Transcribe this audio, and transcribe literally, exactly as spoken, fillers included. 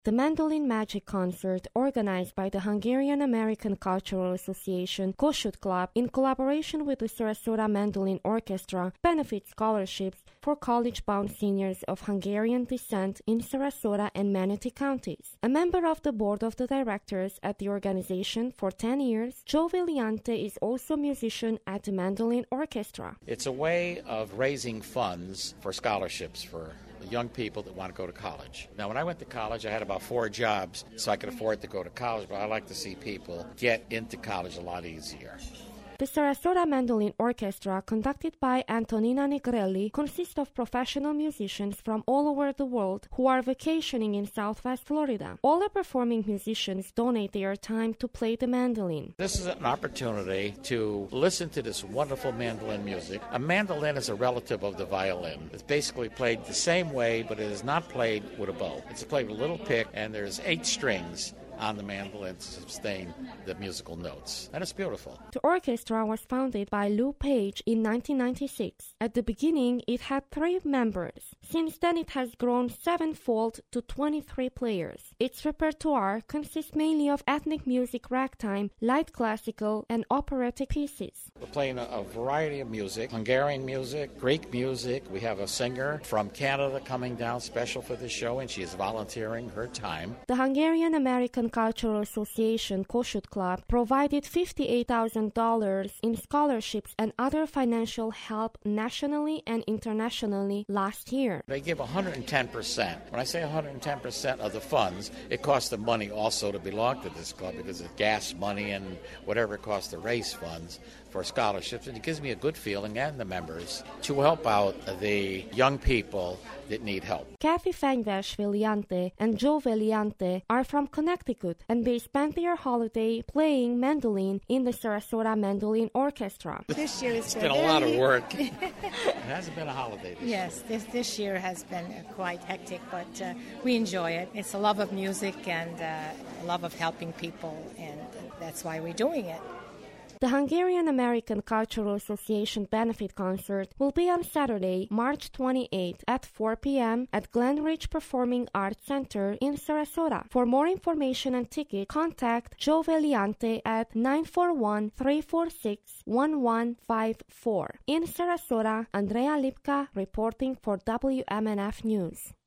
The Mandolin Magic Concert, organized by the Hungarian American Cultural Association Kossuth Club in collaboration with the Sarasota Mandolin Orchestra, benefits scholarships for college-bound seniors of Hungarian descent in Sarasota and Manatee counties. A member of the board of the directors at the organization for ten years, Joe Valiante is also a musician at the Mandolin Orchestra. It's a way of raising funds for scholarships for young people that want to go to college. Now, when I went to college, I had about four jobs, so I could afford to go to college, but I like to see people get into college a lot easier. The Sarasota Mandolin Orchestra, conducted by Antonina Negrelli, consists of professional musicians from all over the world who are vacationing in Southwest Florida. All the performing musicians donate their time to play the mandolin. This is an opportunity to listen to this wonderful mandolin music. A mandolin is a relative of the violin. It's basically played the same way, but it is not played with a bow. It's played with a little pick, and there's eight strings on the mandolin to sustain the musical notes. And it's beautiful. The orchestra was founded by Lou Page in nineteen ninety-six. At the beginning, it had three members. Since then, it has grown sevenfold to twenty-three players. Its repertoire consists mainly of ethnic music, ragtime, light classical, and operatic pieces. We're playing a, a variety of music, Hungarian music, Greek music. We have a singer from Canada coming down special for this show, and she is volunteering her time. The Hungarian American Cultural Association Kossuth Club provided fifty-eight thousand dollars in scholarships and other financial help nationally and internationally last year. They give one hundred ten percent. When I say one hundred ten percent of the funds, it costs them money also to belong to this club because it's gas money and whatever it costs to raise funds for scholarships. And it gives me a good feeling, and the members, to help out the young people that need help. Kathy Fenyves Valiante and Joe Valiante are from Connecticut, and they spent their holiday playing mandolin in the Sarasota Mandolin Orchestra. This year it's been a lot of work. It hasn't been a holiday this yes, year. this this year has been uh, quite hectic, but uh, we enjoy it. It's a love of music and uh, a love of helping people, and that's why we're doing it. The Hungarian American Cultural Association Benefit Concert will be on Saturday, March twenty-eighth at four p.m. at Glen Ridge Performing Arts Center in Sarasota. For more information and tickets, contact Joe Valiante at nine four one, three four six, one one five four. In Sarasota, Andrea Lipka reporting for W M N F News.